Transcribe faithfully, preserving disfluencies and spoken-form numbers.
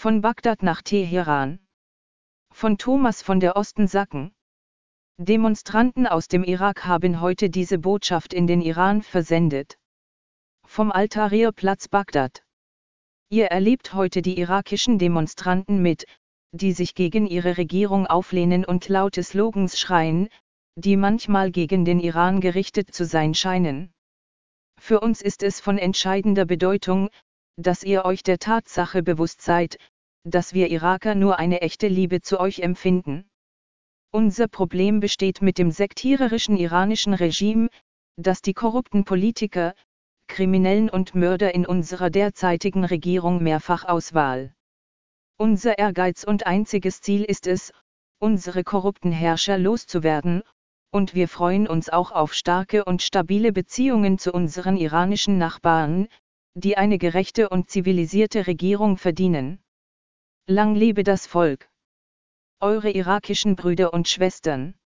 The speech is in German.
Von Bagdad nach Teheran. Von Thomas von der Osten-Sacken. Demonstranten aus dem Irak haben heute diese Botschaft in den Iran versendet. Vom Al-Tahrir-Platz Bagdad. Ihr erlebt heute die irakischen Demonstranten mit, die sich gegen ihre Regierung auflehnen und laute Slogans schreien, die manchmal gegen den Iran gerichtet zu sein scheinen. Für uns ist es von entscheidender Bedeutung, dass ihr euch der Tatsache bewusst seid, dass wir Iraker nur eine echte Liebe zu euch empfinden. Unser Problem besteht mit dem sektiererischen iranischen Regime, das die korrupten Politiker, Kriminellen und Mörder in unserer derzeitigen Regierung mehrfach auswahl. Unser Ehrgeiz und einziges Ziel ist es, unsere korrupten Herrscher loszuwerden, und wir freuen uns auch auf starke und stabile Beziehungen zu unseren iranischen Nachbarn, die eine gerechte und zivilisierte Regierung verdienen. Lang lebe das Volk! Eure irakischen Brüder und Schwestern.